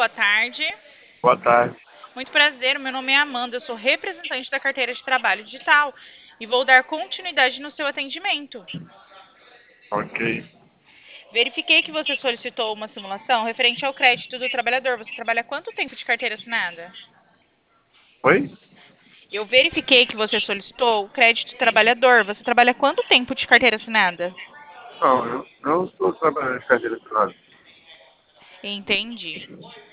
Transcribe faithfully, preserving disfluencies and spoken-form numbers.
boa tarde. Boa tarde. Muito prazer, meu nome é Amanda, eu sou representante da carteira de trabalho digital e vou dar continuidade no seu atendimento. Ok. Verifiquei que você solicitou uma simulação referente ao crédito do trabalhador. Você trabalha há quanto tempo de carteira assinada? Oi? Eu verifiquei que você solicitou o crédito trabalhador. Você trabalha há quanto tempo de carteira assinada? Não, eu não estou trabalhando em carteira assinada. Entendi.